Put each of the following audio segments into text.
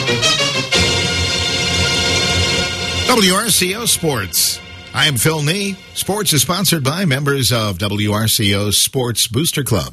WRCO Sports. I am Phil Nee. Sports is sponsored by members of WRCO Sports Booster Club.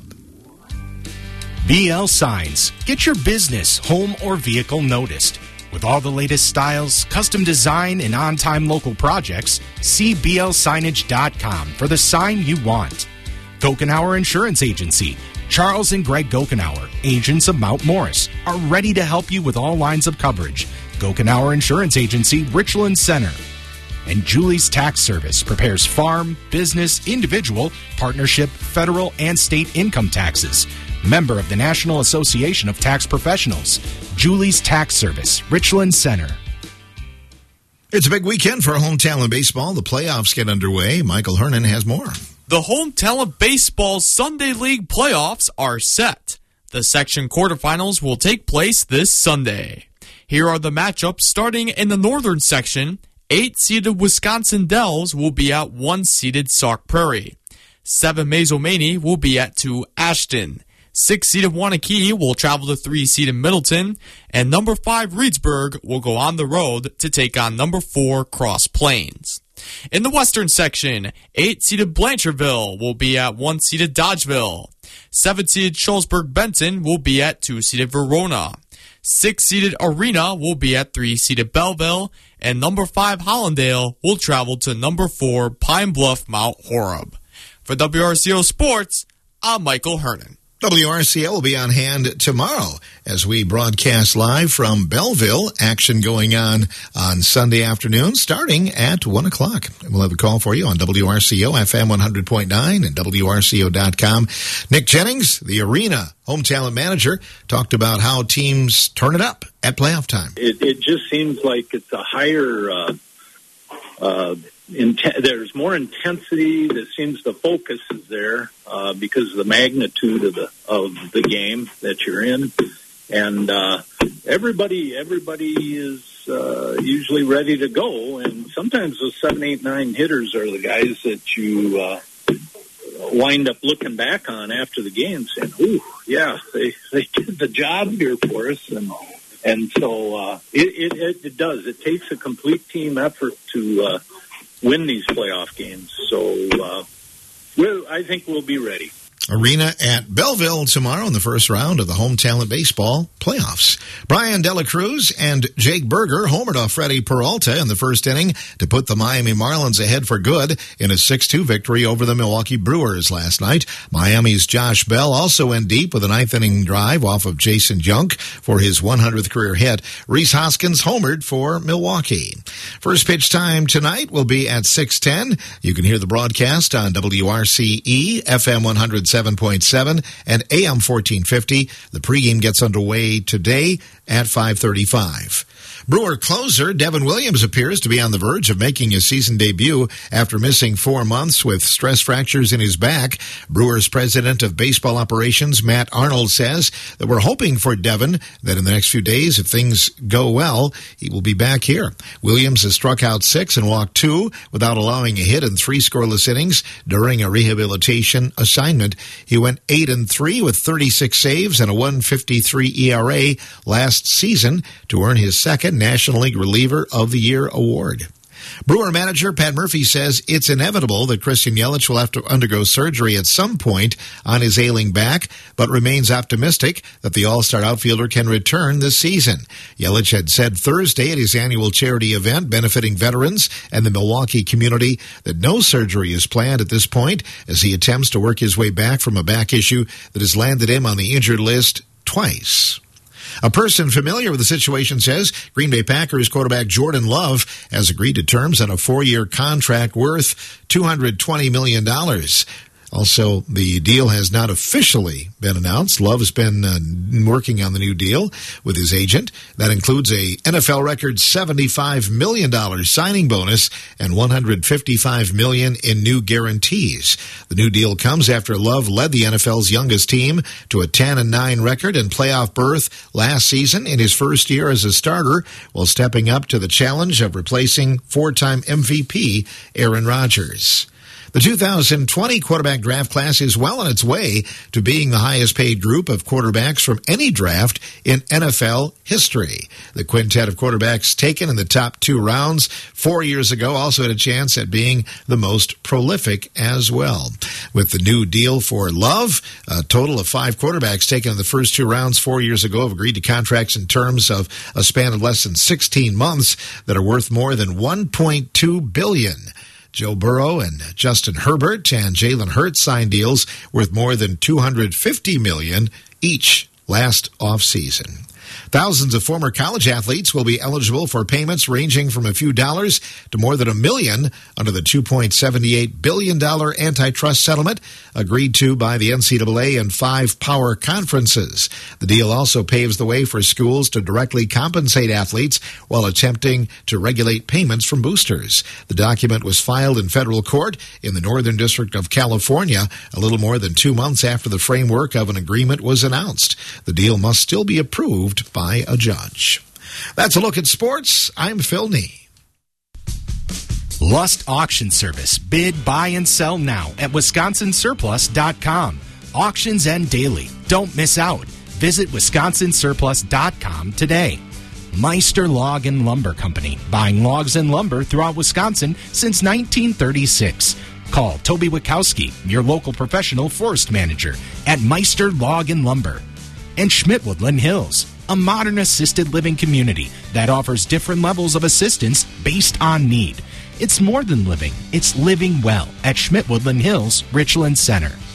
BL Signs. Get your business, home, or vehicle noticed. With all the latest styles, custom design, and on-time local projects, see blsignage.com for the sign you want. Gochenauer Insurance Agency. Charles and Greg Gochenauer, agents of Mount Morris, are ready to help you with all lines of coverage. Gochenauer Insurance Agency, Richland Center. And Julie's Tax Service prepares farm, business, individual, partnership, federal, and state income taxes. Member of the National Association of Tax Professionals. Julie's Tax Service, Richland Center. It's a big weekend for Home Talent Baseball. The playoffs get underway. Michael Hernan has more. The Home Talent Baseball Sunday League playoffs are set. The section quarterfinals will take place this Sunday. Here are the matchups starting in the northern section. 8-seeded Wisconsin Dells will be at 1-seeded Sauk Prairie. 7 Mazomanie will be at 2 Ashton. 6-seeded Waunakee will travel to 3-seeded Middleton, and number 5 Reedsburg will go on the road to take on number 4 Cross Plains. In the western section, 8-seeded Blanchardville will be at 1-seeded Dodgeville. 7-seeded Shullsburg-Benton will be at 2-seeded Verona. 6-seeded Arena will be at 3-seeded Belleville, and number 5 Hollandale will travel to number 4 Pine Bluff Mount Horeb. For WRCO Sports, I'm Michael Hernan. WRCL will be on hand tomorrow as we broadcast live from Belleville. Action going on Sunday afternoon starting at 1 o'clock. We'll have a call for you on WRCO, FM 100.9 and WRCO.com. Nick Jennings, the Arena Home Talent Manager, talked about how teams turn it up at playoff time. It just seems like it's a higher there's more intensity. That seems the focus is there because of the magnitude of the game that you're in, and everybody is usually ready to go. And sometimes those 7, 8, 9 hitters are the guys that you wind up looking back on after the game, saying, "Ooh, yeah, they did the job here for us." And so it does. It takes a complete team effort to win these playoff games. So I think we'll be ready. Arena at Belleville tomorrow in the first round of the Home Talent Baseball playoffs. Brian Dela Cruz and Jake Berger homered off Freddie Peralta in the first inning to put the Miami Marlins ahead for good in a 6-2 victory over the Milwaukee Brewers last night. Miami's Josh Bell also went deep with a 9th inning drive off of Jason Junk for his 100th career hit. Reese Hoskins homered for Milwaukee. First pitch time tonight will be at 6:10. You can hear the broadcast on WRCE, FM 107.7 and AM 1450. The pregame gets underway today at 5:35. Brewer closer Devin Williams appears to be on the verge of making his season debut after missing 4 months with stress fractures in his back. Brewers president of baseball operations, Matt Arnold, says that we're hoping for Devin that in the next few days, if things go well, he will be back here. Williams has struck out 6 and walked 2 without allowing a hit in 3 scoreless innings during a rehabilitation assignment. He went 8-3 with 36 saves and a 1.53 ERA last season to earn his second National League Reliever of the Year award. Brewer manager Pat Murphy says it's inevitable that Christian Yelich will have to undergo surgery at some point on his ailing back, but remains optimistic that the all-star outfielder can return this season. Yelich had said Thursday at his annual charity event benefiting veterans and the Milwaukee community that no surgery is planned at this point as he attempts to work his way back from a back issue that has landed him on the injured list twice. A person familiar with the situation says Green Bay Packers quarterback Jordan Love has agreed to terms on a 4-year contract worth $220 million. Also, the deal has not officially been announced. Love has been working on the new deal with his agent. That includes a NFL record $75 million signing bonus and $155 million in new guarantees. The new deal comes after Love led the NFL's youngest team to a 10-9 record and playoff berth last season in his first year as a starter, while stepping up to the challenge of replacing 4-time MVP Aaron Rodgers. The 2020 quarterback draft class is well on its way to being the highest paid group of quarterbacks from any draft in NFL history. The quintet of quarterbacks taken in the top 2 rounds 4 years ago also had a chance at being the most prolific as well. With the new deal for Love, a total of 5 quarterbacks taken in the first 2 rounds 4 years ago have agreed to contracts in terms of a span of less than 16 months that are worth more than $1.2 billion. Joe Burrow and Justin Herbert and Jalen Hurts signed deals worth more than $250 million each last offseason. Thousands of former college athletes will be eligible for payments ranging from a few dollars to more than $1 million under the $2.78 billion antitrust settlement agreed to by the NCAA and 5 power conferences. The deal also paves the way for schools to directly compensate athletes while attempting to regulate payments from boosters. The document was filed in federal court in the Northern District of California a little more than 2 months after the framework of an agreement was announced. The deal must still be approved by a judge. That's a look at sports. I'm Phil Nee. Lust Auction Service. Bid, buy, and sell now at WisconsinSurplus.com. Auctions end daily. Don't miss out. Visit WisconsinSurplus.com today. Meister Log and Lumber Company. Buying logs and lumber throughout Wisconsin since 1936. Call Toby Wachowski, your local professional forest manager, at Meister Log and Lumber. And Schmidt-Woodland Hills, a modern assisted living community that offers different levels of assistance based on need. It's more than living, it's living well at Schmidt-Woodland Hills, Richland Center.